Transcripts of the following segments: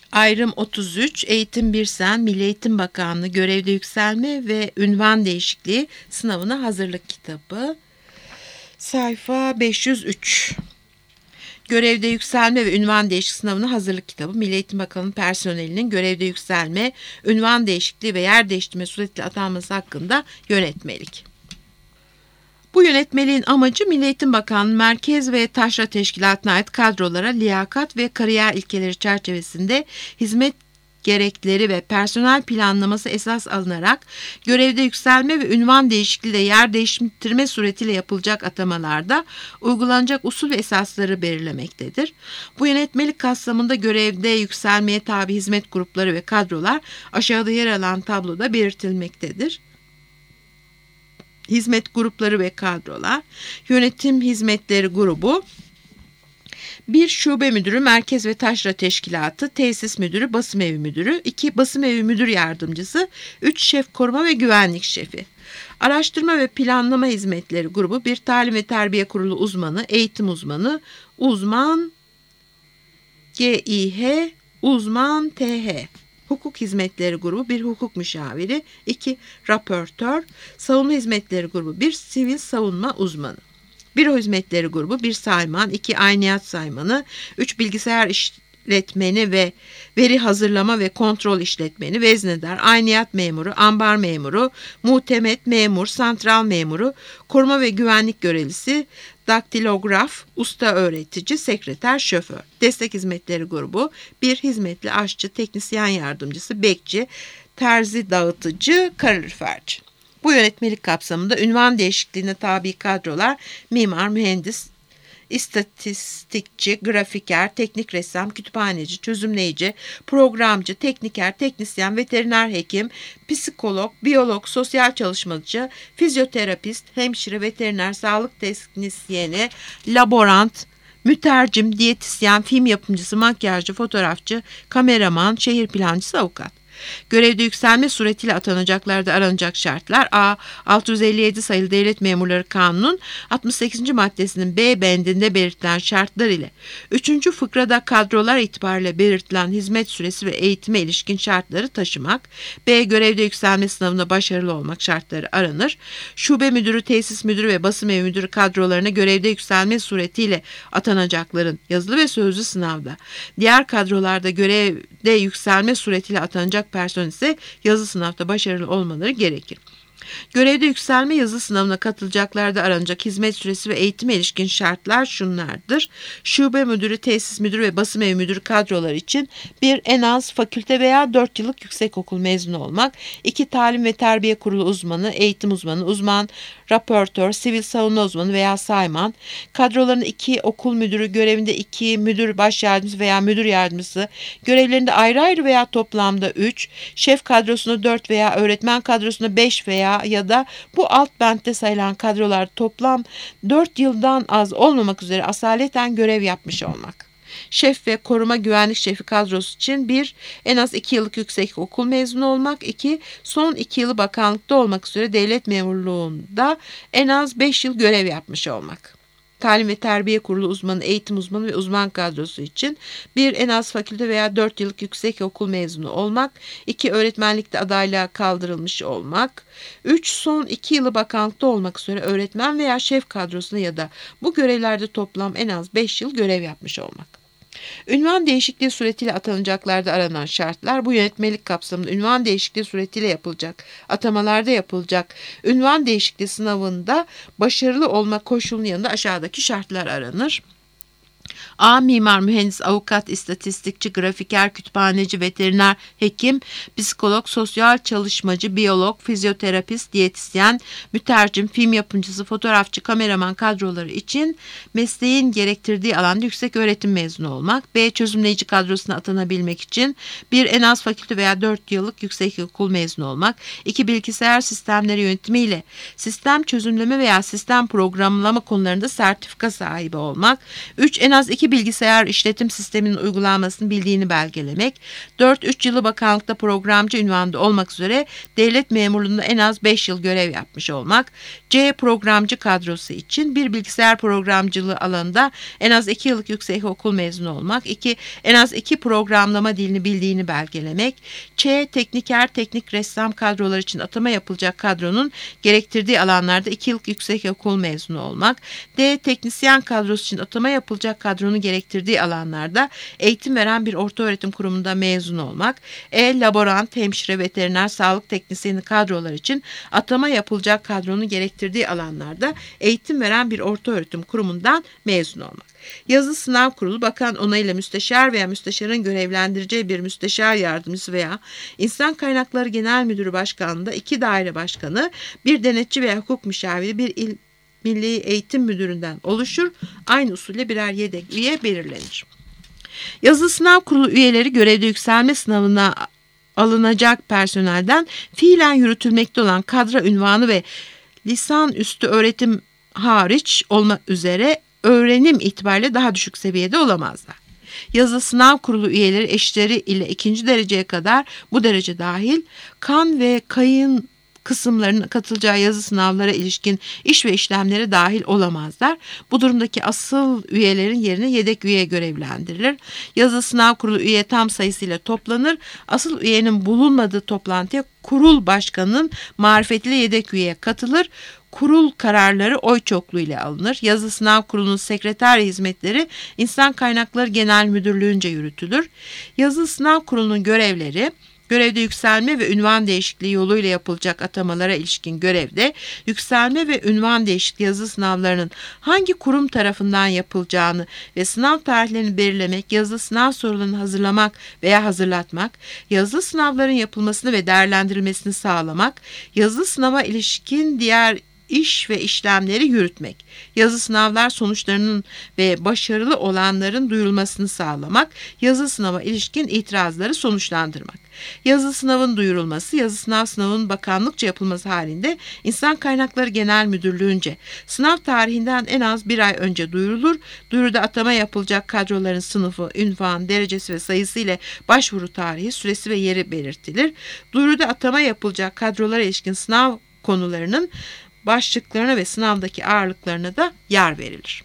Ayrım 33, Eğitim Birsen, Milli Eğitim Bakanlığı görevde yükselme ve ünvan değişikliği sınavına hazırlık kitabı. Sayfa 503. Görevde yükselme ve ünvan değişikliği sınavına hazırlık kitabı, Milli Eğitim Bakanlığı personelinin görevde yükselme, ünvan değişikliği ve yer değiştirme suretiyle atanması hakkında yönetmelik. Bu yönetmeliğin amacı Milli Eğitim Bakanlığı Merkez ve Taşra Teşkilatı'na ait kadrolara liyakat ve kariyer ilkeleri çerçevesinde hizmet gerekleri ve personel planlaması esas alınarak görevde yükselme ve ünvan değişikliği de yer değiştirme suretiyle yapılacak atamalarda uygulanacak usul ve esasları belirlemektedir. Bu yönetmelik kapsamında görevde yükselmeye tabi hizmet grupları ve kadrolar aşağıda yer alan tabloda belirtilmektedir. Hizmet grupları ve kadrolar: Yönetim Hizmetleri Grubu 1. Şube Müdürü, Merkez ve Taşra Teşkilatı, Tesis Müdürü, Basım Evi Müdürü 2. Basım Evi Müdür Yardımcısı 3. Şef Koruma ve Güvenlik Şefi. Araştırma ve Planlama Hizmetleri Grubu 1. Talim ve Terbiye Kurulu Uzmanı, Eğitim Uzmanı, Uzman GİH, Uzman TH. Hukuk Hizmetleri Grubu 1. Hukuk Müşaviri 2. Raportör. Savunma Hizmetleri Grubu 1. Sivil Savunma Uzmanı. Büro Hizmetleri Grubu 1. Sayman 2. Ayniyat Saymanı 3. Bilgisayar işletmeni ve veri hazırlama ve kontrol işletmeni, veznedar, ayniyat memuru, ambar memuru, muhtemet memur, santral memuru, koruma ve güvenlik görevlisi, daktilograf, usta öğretici, sekreter, şoför. Destek Hizmetleri Grubu 1. Hizmetli, aşçı, teknisyen yardımcısı, bekçi, terzi, dağıtıcı, kaloriferci. Bu yönetmelik kapsamında ünvan değişikliğine tabi kadrolar mimar, mühendis, istatistikçi, grafiker, teknik ressam, kütüphaneci, çözümleyici, programcı, tekniker, teknisyen, veteriner hekim, psikolog, biyolog, sosyal çalışmacı, fizyoterapist, hemşire, veteriner, sağlık teknisyeni, laborant, mütercim, diyetisyen, film yapımcısı, makyajcı, fotoğrafçı, kameraman, şehir plancısı, avukat. Görevde yükselme suretiyle atanacaklarda aranacak şartlar: A. 657 sayılı Devlet Memurları Kanunu'nun 68. maddesinin B bendinde belirtilen şartlar ile 3. fıkrada kadrolar itibariyle belirtilen hizmet süresi ve eğitime ilişkin şartları taşımak. B. Görevde yükselme sınavında başarılı olmak şartları aranır. Şube müdürü, tesis müdürü ve basım evi müdürü kadrolarına görevde yükselme suretiyle atanacakların yazılı ve sözlü sınavda, diğer kadrolarda görevde yükselme suretiyle atanacak personel ise yazılı sınavda başarılı olmaları gerekir. Görevde yükselme yazılı sınavına katılacaklarda aranacak hizmet süresi ve eğitime ilişkin şartlar şunlardır: Şube müdürü, tesis müdürü ve basım evi müdürü kadroları için 1. En az fakülte veya 4 yıllık yüksekokul mezunu olmak. 2. Talim ve terbiye kurulu uzmanı, eğitim uzmanı, uzman, raportör, sivil savunma uzmanı veya sayman. Kadrolarında 2. Okul müdürü, görevinde 2. Müdür baş yardımcısı veya müdür yardımcısı, görevlerinde ayrı ayrı veya toplamda 3. Şef kadrosunda 4 veya öğretmen kadrosunda 5 veya ya da bu alt bentte sayılan kadrolar toplam 4 yıldan az olmamak üzere asaleten görev yapmış olmak. Şef ve koruma güvenlik şefi kadrosu için 1. En az 2 yıllık yüksekokul mezunu olmak. 2. Son 2 yılı bakanlıkta olmak üzere devlet memurluğunda en az 5 yıl görev yapmış olmak. Talim ve Terbiye Kurulu uzmanı, eğitim uzmanı ve uzman kadrosu için 1. En az fakülte veya 4 yıllık yüksekokul mezunu olmak. 2. Öğretmenlikte adaylığa kaldırılmış olmak. 3. Son 2 yılı bakanlıkta olmak üzere öğretmen veya şef kadrosuna ya da bu görevlerde toplam en az 5 yıl görev yapmış olmak. Ünvan değişikliği suretiyle atanacaklarda aranan şartlar: bu yönetmelik kapsamında ünvan değişikliği suretiyle yapılacak atamalarda yapılacak ünvan değişikliği sınavında başarılı olma koşulunun yanında aşağıdaki şartlar aranır. A. Mimar, mühendis, avukat, istatistikçi, grafiker, kütüphaneci, veteriner, hekim, psikolog, sosyal çalışmacı, biyolog, fizyoterapist, diyetisyen, mütercim, film yapımcısı, fotoğrafçı, kameraman kadroları için mesleğin gerektirdiği alanda yüksek öğretim mezunu olmak. B. Çözümleyici kadrosuna atanabilmek için 1. En az fakülte veya 4 yıllık yüksekokul mezunu olmak. 2. Bilgisayar sistemleri yönetimiyle sistem çözümleme veya sistem programlama konularında sertifika sahibi olmak. 3. En az 2 2 bilgisayar işletim sisteminin uygulanmasını bildiğini belgelemek. 4. 3 yılı bakanlıkta programcı ünvanında olmak üzere devlet memurluğunda en az 5 yıl görev yapmış olmak. C. Programcı kadrosu için bir bilgisayar programcılığı alanında en az 2 yıllık yüksekokul mezunu olmak. 2. En az 2 programlama dilini bildiğini belgelemek. Ç. Tekniker, teknik ressam kadrolar için atama yapılacak kadronun gerektirdiği alanlarda 2 yıllık yüksekokul mezunu olmak. D. Teknisyen kadrosu için atama yapılacak kadronun gerektirdiği alanlarda eğitim veren bir ortaöğretim kurumunda mezun olmak. E. Laborant, hemşire, veteriner, sağlık teknisyeni kadrolar için atama yapılacak kadronun gerektirdiği alanlarda eğitim veren bir ortaöğretim kurumundan mezun olmak. Yazılı sınav kurulu bakan onayıyla müsteşar veya müsteşarın görevlendireceği bir müsteşar yardımcısı veya İnsan Kaynakları Genel Müdürü başkanlığında 2 daire başkanı, bir denetçi veya hukuk müşaviri, bir il Milli Eğitim Müdürü'nden oluşur. Aynı usulle birer yedek üye belirlenir. Yazılı sınav kurulu üyeleri görevde yükselme sınavına alınacak personelden fiilen yürütülmekte olan kadro ünvanı ve lisanüstü öğretim hariç olmak üzere öğrenim itibariyle daha düşük seviyede olamazlar. Yazılı sınav kurulu üyeleri eşleri ile 2. dereceye kadar bu derece dahil kan ve kayın kısımlarının katılacağı yazı sınavlara ilişkin iş ve işlemlere dahil olamazlar. Bu durumdaki asıl üyelerin yerine yedek üye görevlendirilir. Yazı sınav kurulu üye tam sayısıyla toplanır. Asıl üyenin bulunmadığı toplantıya kurul başkanının marifetiyle yedek üyeye katılır. Kurul kararları oy çokluğu ile alınır. Yazılı sınav kurulunun sekreter hizmetleri İnsan Kaynakları Genel Müdürlüğü'nce yürütülür. Yazılı sınav kurulunun görevleri: görevde yükselme ve ünvan değişikliği yoluyla yapılacak atamalara ilişkin görevde, yükselme ve ünvan değişikliği yazılı sınavlarının hangi kurum tarafından yapılacağını ve sınav tarihlerini belirlemek, yazılı sınav sorularını hazırlamak veya hazırlatmak, yazılı sınavların yapılmasını ve değerlendirilmesini sağlamak, yazılı sınava ilişkin diğer iş ve işlemleri yürütmek, yazılı sınavlar sonuçlarının ve başarılı olanların duyurulmasını sağlamak, yazılı sınava ilişkin itirazları sonuçlandırmak. Yazılı sınavın duyurulması, yazılı sınavının bakanlıkça yapılması halinde İnsan Kaynakları Genel Müdürlüğü'nce sınav tarihinden en az 1 ay önce duyurulur. Duyuruda atama yapılacak kadroların sınıfı, ünvan, derecesi ve sayısı ile başvuru tarihi, süresi ve yeri belirtilir. Duyuruda atama yapılacak kadrolara ilişkin sınav konularının başlıklarına ve sınavdaki ağırlıklarına da yer verilir.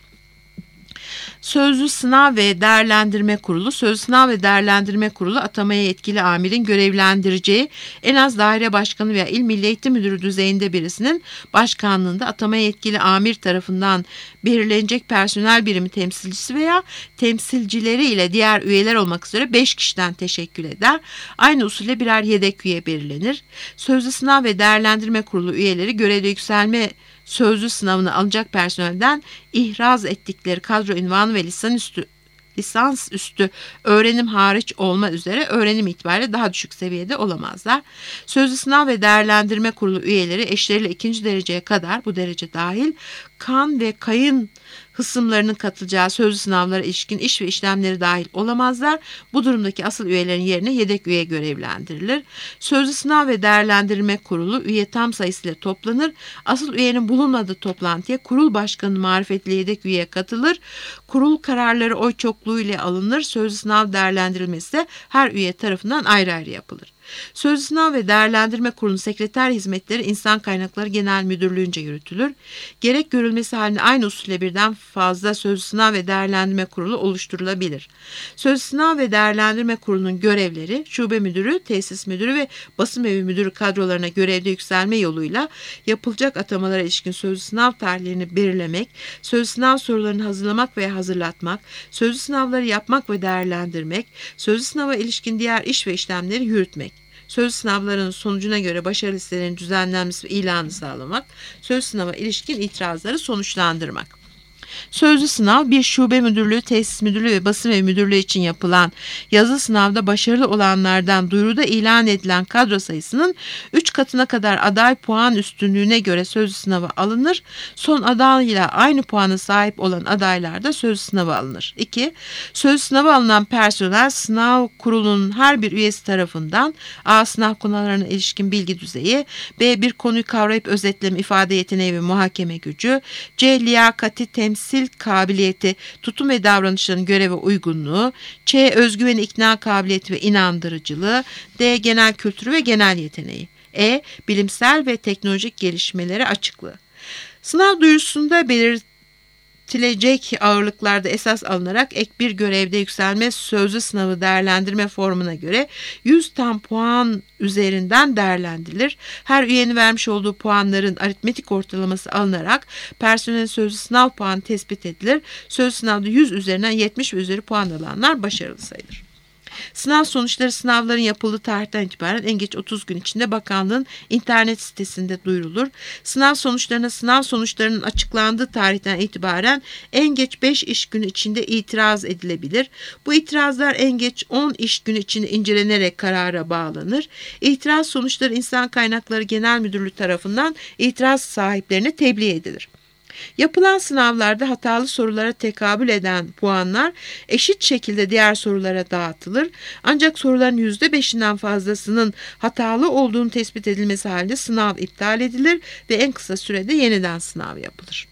Sözlü Sınav ve Değerlendirme Kurulu. Sözlü Sınav ve Değerlendirme Kurulu atamaya yetkili amirin görevlendireceği en az daire başkanı veya il milli eğitim müdürü düzeyinde birisinin başkanlığında atamaya yetkili amir tarafından belirlenecek personel birimi temsilcisi veya temsilcileri ile diğer üyeler olmak üzere 5 kişiden teşekkül eder. Aynı usulle birer yedek üye belirlenir. Sözlü Sınav ve Değerlendirme Kurulu üyeleri görevde yükselme sözlü sınavını alacak personelden ihraz ettikleri kadro ünvanı ve lisansüstü öğrenim hariç olma üzere öğrenim itibariyle daha düşük seviyede olamazlar. Sözlü Sınav ve Değerlendirme Kurulu üyeleri eşleriyle 2. dereceye kadar, bu derece dahil, kan ve kayın hısımlarının katılacağı sözlü sınavlara ilişkin iş ve işlemleri dahil olamazlar. Bu durumdaki asıl üyelerin yerine yedek üye görevlendirilir. Sözlü Sınav ve Değerlendirme Kurulu üye tam sayısıyla toplanır. Asıl üyenin bulunmadığı toplantıya kurul başkanı marifetli yedek üyeye katılır. Kurul kararları oy çokluğu ile alınır. Sözlü sınav değerlendirilmesi de her üye tarafından ayrı ayrı yapılır. Sözlü Sınav ve Değerlendirme Kurulu'nun sekreter hizmetleri İnsan Kaynakları Genel Müdürlüğü'nce yürütülür. Gerek görülmesi halinde aynı usulle birden fazla Sözlü Sınav ve Değerlendirme Kurulu oluşturulabilir. Sözlü Sınav ve Değerlendirme Kurulu'nun görevleri: şube müdürü, tesis müdürü ve basım evi müdürü kadrolarına görevde yükselme yoluyla yapılacak atamalara ilişkin sözlü sınav tarihlerini belirlemek, sözlü sınav sorularını hazırlamak veya hazırlatmak, sözlü sınavları yapmak ve değerlendirmek, sözlü sınava ilişkin diğer iş ve işlemleri yürütmek, sözlü sınavların sonucuna göre başarı listelerinin düzenlenmesi ve ilanı sağlamak, sözlü sınava ilişkin itirazları sonuçlandırmak. Sözlü sınav bir şube müdürlüğü, tesis müdürlüğü ve basım evi müdürlüğü için yapılan yazılı sınavda başarılı olanlardan duyuruda ilan edilen kadro sayısının 3 katına kadar aday puan üstünlüğüne göre sözlü sınava alınır. Son adayla aynı puana sahip olan adaylar da sözlü sınava alınır. 2. Sözlü sınava alınan personel sınav kurulunun her bir üyesi tarafından A. Sınav konularına ilişkin bilgi düzeyi, B. Bir konuyu kavrayıp özetleme, ifade yeteneği ve muhakeme gücü, C. Liyakati, temsil temsil kabiliyeti, tutum ve davranışların göreve uygunluğu, Ç. Özgüveni, ikna kabiliyeti ve inandırıcılığı, D. Genel kültürü ve genel yeteneği, E. Bilimsel ve teknolojik gelişmelere açıklığı. Sınav duyurusunda belirtilecek ağırlıklarda esas alınarak ek bir görevde yükselme sözlü sınavı değerlendirme formuna göre 100 tam puan üzerinden değerlendirilir. Her üyenin vermiş olduğu puanların aritmetik ortalaması alınarak personelin sözlü sınav puanı tespit edilir. Sözlü sınavda 100 üzerinden 70 ve üzeri puan alanlar başarılı sayılır. Sınav sonuçları sınavların yapıldığı tarihten itibaren en geç 30 gün içinde bakanlığın internet sitesinde duyurulur. Sınav sonuçlarının açıklandığı tarihten itibaren en geç 5 iş günü içinde itiraz edilebilir. Bu itirazlar en geç 10 iş günü içinde incelenerek karara bağlanır. İtiraz sonuçları İnsan Kaynakları Genel Müdürlüğü tarafından itiraz sahiplerine tebliğ edilir. Yapılan sınavlarda hatalı sorulara tekabül eden puanlar eşit şekilde diğer sorulara dağıtılır. Ancak soruların %5'inden fazlasının hatalı olduğunu tespit edilmesi halinde sınav iptal edilir ve en kısa sürede yeniden sınav yapılır.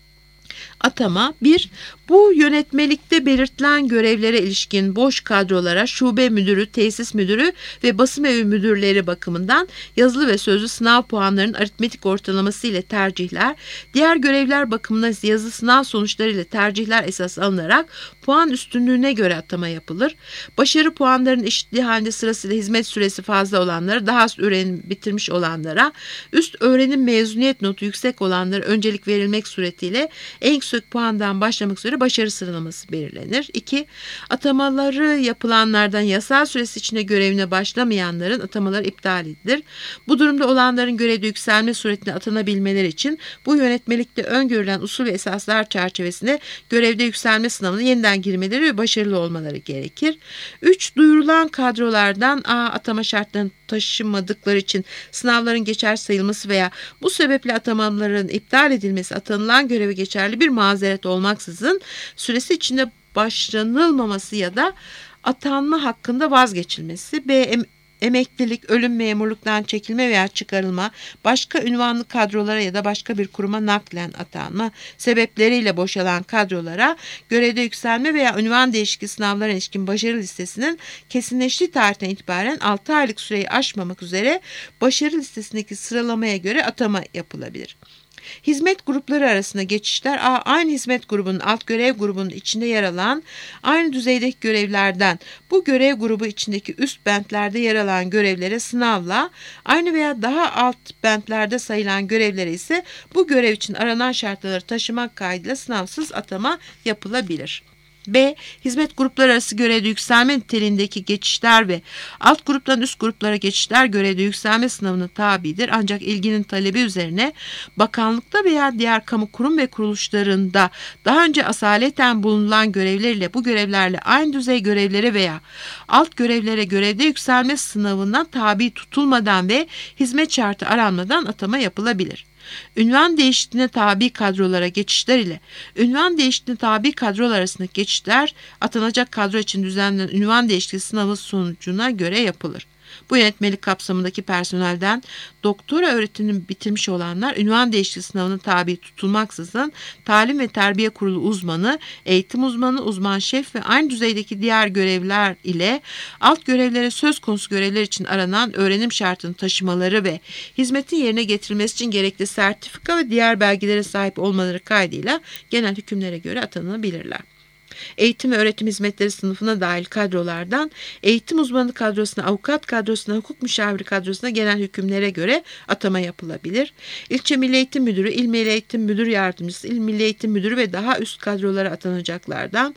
Atama 1. Bu yönetmelikte belirtilen görevlere ilişkin boş kadrolara şube müdürü, tesis müdürü ve basım evi müdürleri bakımından yazılı ve sözlü sınav puanlarının aritmetik ortalaması ile tercihler, diğer görevler bakımından ise yazılı sınav sonuçları ile tercihler esas alınarak puan üstünlüğüne göre atama yapılır. Başarı puanlarının eşitliği halinde sırasıyla hizmet süresi fazla olanlara, daha az öğrenim bitirmiş olanlara, üst öğrenim mezuniyet notu yüksek olanlara öncelik verilmek suretiyle en yüksek puandan başlamak üzere başarı sıralaması belirlenir. 2. Atamaları yapılanlardan yasal süresi içinde görevine başlamayanların atamaları iptal edilir. Bu durumda olanların görevde yükselme suretine atanabilmeleri için bu yönetmelikte öngörülen usul ve esaslar çerçevesinde görevde yükselme sınavına yeniden girmeleri ve başarılı olmaları gerekir. 3. Duyurulan kadrolardan atama şartlarını taşımadıkları için sınavların geçer sayılması veya bu sebeple atamaların iptal edilmesi atanılan göreve geçerli bir mazeret olmaksızın süresi içinde başlanılmaması ya da atanma hakkında vazgeçilmesi. B. Emeklilik, ölüm, memurluktan çekilme veya çıkarılma, başka ünvanlı kadrolara ya da başka bir kuruma naklen atanma sebepleriyle boşalan kadrolara görevde yükselme veya ünvan değişikliği sınavlara ilişkin başarı listesinin kesinleştiği tarihten itibaren 6 aylık süreyi aşmamak üzere başarı listesindeki sıralamaya göre atama yapılabilir. Hizmet grupları arasında geçişler aynı hizmet grubunun alt görev grubunun içinde yer alan aynı düzeydeki görevlerden bu görev grubu içindeki üst bentlerde yer alan görevlere sınavla, aynı veya daha alt bentlerde sayılan görevlere ise bu görev için aranan şartları taşımak kaydıyla sınavsız atama yapılabilir. B. Hizmet grupları arası görevde yükselme niteliğindeki geçişler ve alt gruptan üst gruplara geçişler görevde yükselme sınavına tabidir. Ancak ilginin talebi üzerine bakanlıkta veya diğer kamu kurum ve kuruluşlarında daha önce asaleten bulunan görevlerle bu görevlerle aynı düzey görevlere veya alt görevlere görevde yükselme sınavına tabi tutulmadan ve hizmet şartı aranmadan atama yapılabilir. Ünvan değişikliğine tabi kadrolara geçişler ile ünvan değişikliğine tabi kadrolar arasındaki geçişler atanacak kadro için düzenlenen ünvan değişikliği sınavı sonucuna göre yapılır. Bu yönetmelik kapsamındaki personelden doktora öğretimini bitirmiş olanlar ünvan değişikliği sınavına tabi tutulmaksızın talim ve terbiye kurulu uzmanı, eğitim uzmanı, uzman şef ve aynı düzeydeki diğer görevler ile alt görevlere söz konusu görevler için aranan öğrenim şartını taşımaları ve hizmetin yerine getirilmesi için gerekli sertifika ve diğer belgelere sahip olmaları kaydıyla genel hükümlere göre atanabilirler. Eğitim ve öğretim hizmetleri sınıfına dahil kadrolardan eğitim uzmanı kadrosuna, avukat kadrosuna, hukuk müşaviri kadrosuna genel hükümlere göre atama yapılabilir. İlçe Milli Eğitim Müdürü, İl Milli Eğitim Müdür Yardımcısı, İl Milli Eğitim Müdürü ve daha üst kadrolara atanacaklardan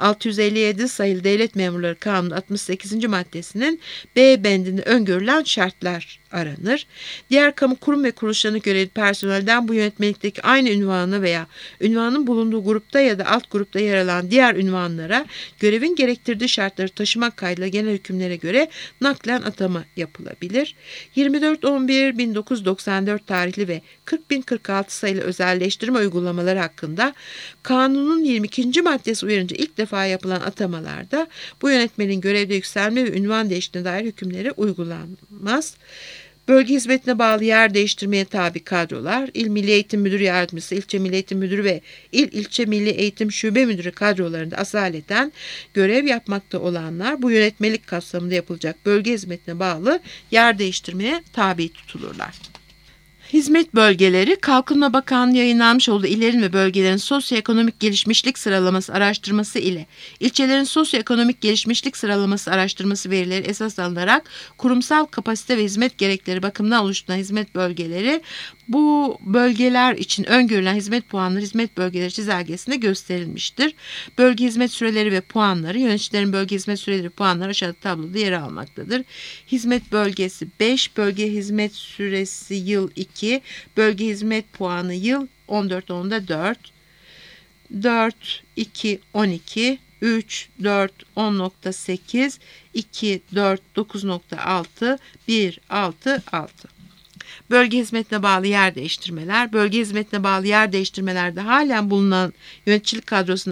657 sayılı Devlet Memurları Kanunu 68. maddesinin B bendinde öngörülen şartlar aranır. Diğer kamu kurum ve kuruluşlarına görevli personelden bu yönetmelikteki aynı ünvanı veya ünvanın bulunduğu grupta ya da alt grupta yer alan diğer ünvanlara görevin gerektirdiği şartları taşımak kaydıyla genel hükümlere göre naklen atama yapılabilir. 24.11.1994 tarihli ve 40.046 sayılı özelleştirme uygulamaları hakkında kanunun 22. maddesi uyarınca ilk defa yapılan atamalarda bu yönetmenin görevde yükselme ve ünvan değişikliğine dair hükümleri uygulanmaz. Bölge hizmetine bağlı yer değiştirmeye tabi kadrolar, İl Milli Eğitim Müdürü Yardımcısı, İlçe Milli Eğitim Müdürü ve İlçe Milli Eğitim Şube Müdürü kadrolarında asaleten görev yapmakta olanlar bu yönetmelik kapsamında yapılacak bölge hizmetine bağlı yer değiştirmeye tabi tutulurlar. Hizmet bölgeleri, Kalkınma Bakanlığı yayınlanmış olduğu illerin ve bölgelerin sosyoekonomik gelişmişlik sıralaması araştırması ile ilçelerin sosyoekonomik gelişmişlik sıralaması araştırması verileri esas alınarak kurumsal kapasite ve hizmet gerekleri bakımından oluşturulan hizmet bölgeleri, bu bölgeler için öngörülen hizmet puanları hizmet bölgeleri çizelgesinde gösterilmiştir. Bölge hizmet süreleri ve puanları, yöneticilerin bölge hizmet süreleri ve puanları aşağıda tabloda yer almaktadır. Hizmet bölgesi 5, bölge hizmet süresi yıl 2, bölge hizmet puanı yıl 14-10'da 4, 4, 2, 12, 3, 4, 10.8, 2, 4, 9.6, 1, 6, 6. Bölge hizmetine bağlı yer değiştirmeler. Bölge hizmetine bağlı yer değiştirmelerde halen bulunan yöneticilik kadrosuna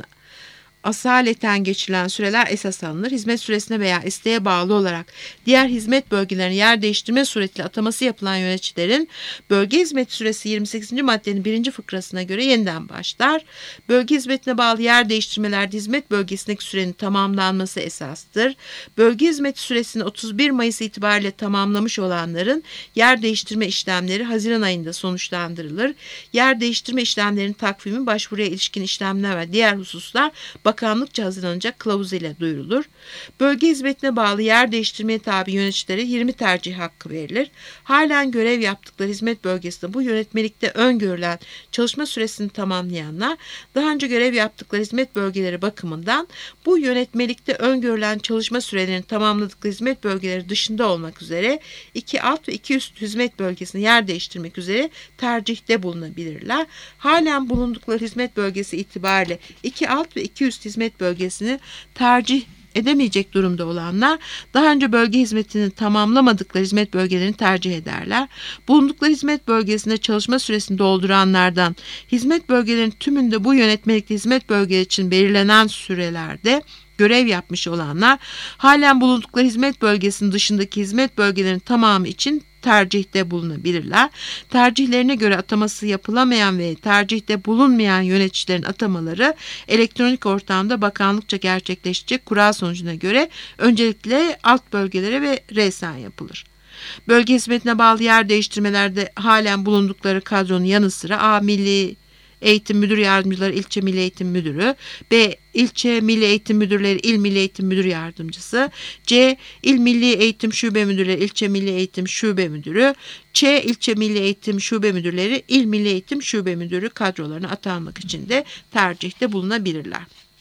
asaleten geçirilen süreler esas alınır. Hizmet süresine veya isteğe bağlı olarak diğer hizmet bölgelerine yer değiştirme suretiyle ataması yapılan yöneticilerin bölge hizmeti süresi 28. maddenin 1. fıkrasına göre yeniden başlar. Bölge hizmetine bağlı yer değiştirmelerde hizmet bölgesindeki sürenin tamamlanması esastır. Bölge hizmeti süresini 31 Mayıs itibariyle tamamlamış olanların yer değiştirme işlemleri Haziran ayında sonuçlandırılır. Yer değiştirme işlemlerinin takvimi, başvuruya ilişkin işlemler ve diğer hususlar bakanlıkça hazırlanacak kılavuz ile duyurulur. Bölge hizmetine bağlı yer değiştirmeye tabi yöneticilere 20 tercih hakkı verilir. Halen görev yaptıkları hizmet bölgesinde bu yönetmelikte öngörülen çalışma süresini tamamlayanlar, daha önce görev yaptıkları hizmet bölgeleri bakımından bu yönetmelikte öngörülen çalışma sürelerini tamamladıkları hizmet bölgeleri dışında olmak üzere 2 alt ve 2 üst hizmet bölgesine yer değiştirmek üzere tercihte bulunabilirler. Halen bulundukları hizmet bölgesi itibariyle 2 alt ve 2 üst hizmet bölgesini tercih edemeyecek durumda olanlar daha önce bölge hizmetini tamamlamadıkları hizmet bölgelerini tercih ederler. Bulundukları hizmet bölgesinde çalışma süresini dolduranlardan hizmet bölgelerinin tümünde bu yönetmelikte hizmet bölgeleri için belirlenen sürelerde görev yapmış olanlar halen bulundukları hizmet bölgesinin dışındaki hizmet bölgelerinin tamamı için tercihte bulunabilirler. Tercihlerine göre ataması yapılamayan ve tercihte bulunmayan yöneticilerin atamaları elektronik ortamda bakanlıkça gerçekleşecek kura sonucuna göre öncelikle alt bölgelere ve resen yapılır. Bölge hizmetine bağlı yer değiştirmelerde halen bulundukları kadronun yanı sıra A. Milli Eğitim Müdür Yardımcıları, İlçe Milli Eğitim Müdürü, B. İlçe Milli Eğitim Müdürleri, İl Milli Eğitim Müdür Yardımcısı, C. İl Milli Eğitim Şube Müdürleri, İlçe Milli Eğitim Şube Müdürü, Ç. İlçe Milli Eğitim Şube Müdürleri, İl Milli Eğitim Şube Müdürü kadrolarına atanmak için de tercihte bulunabilirler.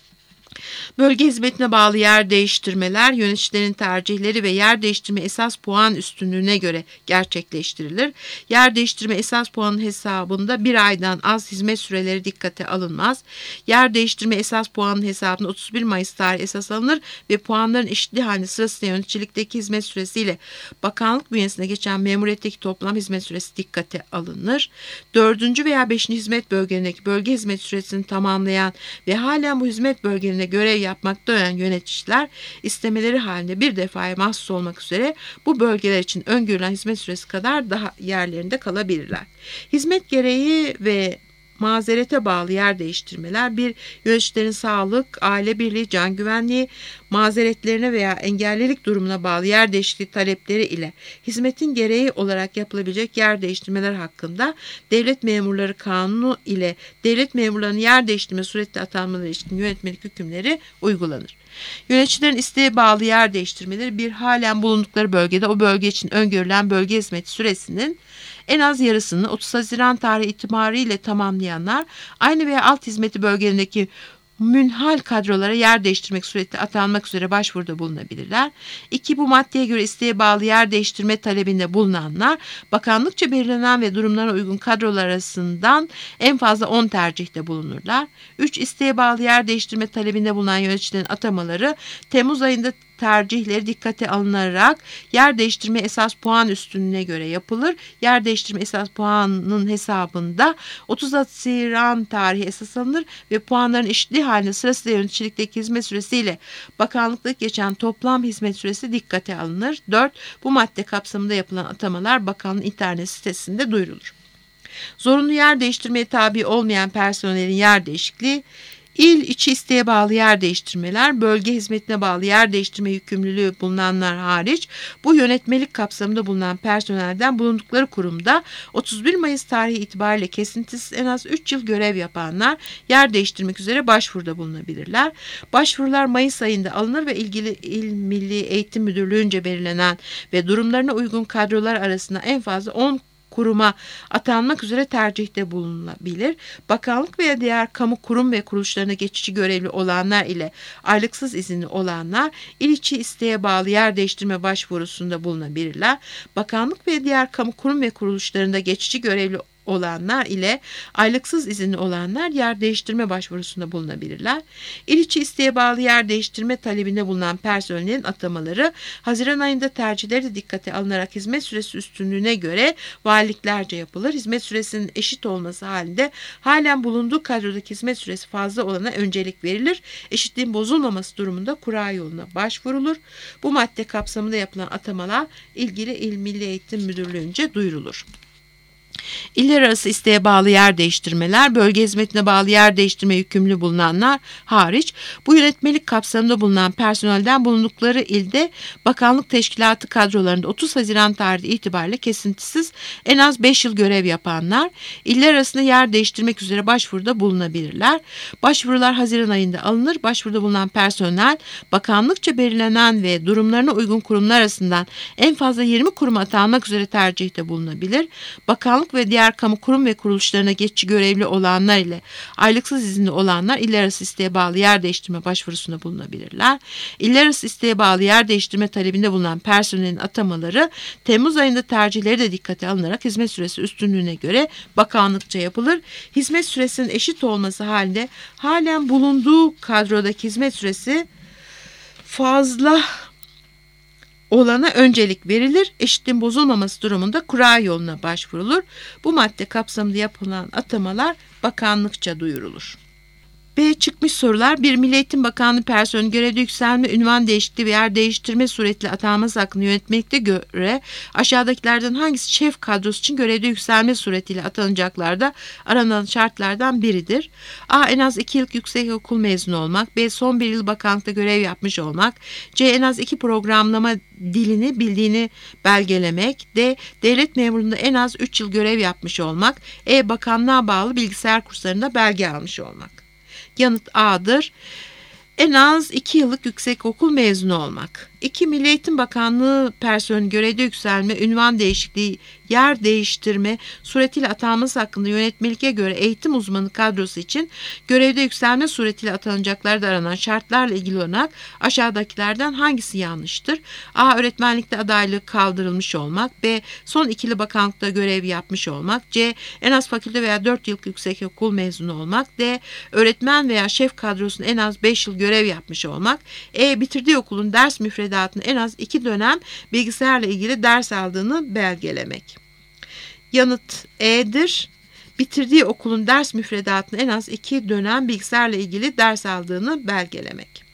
Bölge hizmetine bağlı yer değiştirmeler yöneticilerin tercihleri ve yer değiştirme esas puan üstünlüğüne göre gerçekleştirilir. Yer değiştirme esas puanın hesabında bir aydan az hizmet süreleri dikkate alınmaz. Yer değiştirme esas puanın hesabında 31 Mayıs tarihi esas alınır ve puanların eşitliği halinde sırasıyla yöneticilikteki hizmet süresiyle bakanlık bünyesine geçen memuriyetteki toplam hizmet süresi dikkate alınır. 4. veya 5. hizmet bölgelerindeki bölge hizmet süresini tamamlayan ve halen bu hizmet bölgelerinde görev yapmakta olan yöneticiler istemeleri halinde bir defaya mahsus olmak üzere bu bölgeler için öngörülen hizmet süresi kadar daha yerlerinde kalabilirler. Hizmet gereği ve mazerete bağlı yer değiştirmeler bir yöneticilerin sağlık, aile birliği, can güvenliği, mazeretlerine veya engellilik durumuna bağlı yer değişikliği talepleri ile hizmetin gereği olarak yapılabilecek yer değiştirmeler hakkında devlet memurları kanunu ile devlet memurlarının yer değiştirme suretiyle atanmaları ilişkin yönetmelik hükümleri uygulanır. Yöneticilerin isteğe bağlı yer değiştirmeleri bir halen bulundukları bölgede o bölge için öngörülen bölge hizmeti süresinin en az yarısını 30 Haziran tarihi itibariyle tamamlayanlar aynı veya alt hizmeti bölgelerindeki münhal kadrolara yer değiştirmek suretiyle atanmak üzere başvuruda bulunabilirler. 2. Bu maddeye göre isteğe bağlı yer değiştirme talebinde bulunanlar bakanlıkça belirlenen ve durumlarına uygun kadrolar arasından en fazla 10 tercihte bulunurlar. 3. İsteğe bağlı yer değiştirme talebinde bulunan yöneticilerin atamaları Temmuz ayında tercihleri dikkate alınarak yer değiştirme esas puan üstünlüğüne göre yapılır. Yer değiştirme esas puanının hesabında 30 Haziran tarihi esas alınır ve puanların eşitliği halinde sırasıyla yöneticilikteki hizmet süresiyle bakanlıktaki geçen toplam hizmet süresi dikkate alınır. 4. Bu madde kapsamında yapılan atamalar bakanlığın internet sitesinde duyurulur. Zorunlu yer değiştirmeye tabi olmayan personelin yer değişikliği, İl içi isteğe bağlı yer değiştirmeler, bölge hizmetine bağlı yer değiştirme yükümlülüğü bulunanlar hariç bu yönetmelik kapsamında bulunan personelden bulundukları kurumda 31 Mayıs tarihi itibariyle kesintisiz en az 3 yıl görev yapanlar yer değiştirmek üzere başvuruda bulunabilirler. Başvurular Mayıs ayında alınır ve ilgili İl Milli Eğitim Müdürlüğü'nce belirlenen ve durumlarına uygun kadrolar arasında en fazla 10 kuruma atanmak üzere tercihte bulunabilir. Bakanlık veya diğer kamu kurum ve kuruluşlarına geçici görevli olanlar ile aylıksız izinli olanlar il içi isteğe bağlı yer değiştirme başvurusunda bulunabilirler. Bakanlık ve diğer kamu kurum ve kuruluşlarında geçici görevli olanlar ile aylıksız izinli olanlar yer değiştirme başvurusunda bulunabilirler. İl içi isteğe bağlı yer değiştirme talebinde bulunan personelin atamaları Haziran ayında tercihleri de dikkate alınarak hizmet süresi üstünlüğüne göre valiliklerce yapılır. Hizmet süresinin eşit olması halinde halen bulunduğu kadrodaki hizmet süresi fazla olana öncelik verilir. Eşitliğin bozulmaması durumunda kura yoluna başvurulur. Bu madde kapsamında yapılan atamalar ilgili İl Milli Eğitim Müdürlüğü'nce duyurulur. İller arası isteğe bağlı yer değiştirmeler, bölge hizmetine bağlı yer değiştirme yükümlü bulunanlar hariç bu yönetmelik kapsamında bulunan personelden bulundukları ilde bakanlık teşkilatı kadrolarında 30 Haziran tarihi itibariyle kesintisiz en az 5 yıl görev yapanlar iller arasında yer değiştirmek üzere başvuruda bulunabilirler. Başvurular Haziran ayında alınır. Başvuruda bulunan personel bakanlıkça belirlenen ve durumlarına uygun kurumlar arasından en fazla 20 kuruma atanmak üzere tercihte bulunabilir. Bakanlık ve diğer kamu kurum ve kuruluşlarına geçici görevli olanlar ile aylıksız izinli olanlar iller arası isteğe bağlı yer değiştirme başvurusunda bulunabilirler. İller arası isteğe bağlı yer değiştirme talebinde bulunan personelin atamaları Temmuz ayında tercihleri de dikkate alınarak hizmet süresi üstünlüğüne göre bakanlıkça yapılır. Hizmet süresinin eşit olması halinde halen bulunduğu kadrodaki hizmet süresi fazla olana öncelik verilir. Eşitliğin bozulmaması durumunda kura yoluna başvurulur. Bu madde kapsamında yapılan atamalar bakanlıkça duyurulur. B. Çıkmış sorular. 1. Milli Eğitim Bakanlığı personeli görevde yükselme, ünvan değişikliği ve yer değiştirme suretiyle atanması hakkında yönetmelikte göre aşağıdakilerden hangisi şef kadrosu için görevde yükselme suretiyle atanacaklarda aranan şartlardan biridir? A. En az 2 yıllık yüksekokul mezunu olmak. B. Son 1 yıl bakanlıkta görev yapmış olmak. C. En az 2 programlama dilini bildiğini belgelemek. D. Devlet memurluğunda en az 3 yıl görev yapmış olmak. E. Bakanlığa bağlı bilgisayar kurslarında belge almış olmak. Yanıt A'dır. En az 2 yıllık yüksekokul mezunu olmak. 2. Milli Eğitim Bakanlığı personeli görevde yükselme, ünvan değişikliği, yer değiştirme suretiyle atanması hakkında yönetmelik'e göre eğitim uzmanı kadrosu için görevde yükselme suretiyle atanacaklarda aranan şartlarla ilgili olarak aşağıdakilerden hangisi yanlıştır? A. Öğretmenlikte adaylık kaldırılmış olmak. B. Son 2 yıl bakanlıkta görev yapmış olmak. C. En az fakülte veya 4 yıllık yüksekokul mezunu olmak. D. Öğretmen veya şef kadrosunda en az 5 yıl görev yapmış olmak. E. Bitirdiği okulun ders müfredatını en az 2 dönem bilgisayarla ilgili ders aldığını belgelemek. Yanıt E'dir. Bitirdiği okulun ders müfredatını en az 2 dönem bilgisayarla ilgili ders aldığını belgelemek.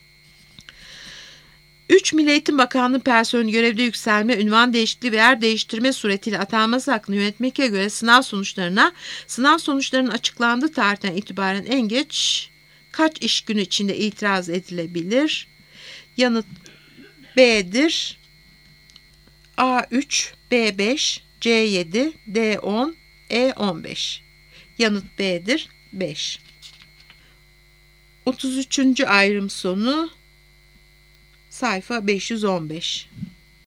3. Milli Eğitim Bakanlığı personeli görevde yükselme, ünvan değişikliği ve yer değiştirme suretiyle atanması hakkında yönetmelik'e göre sınav sonuçlarının açıklandığı tarihten itibaren en geç kaç iş günü içinde itiraz edilebilir? Yanıt B'dir. A3, B5, C7, D10, E15. Yanıt B'dir. 5. 33. ayrım sonu sayfa 515.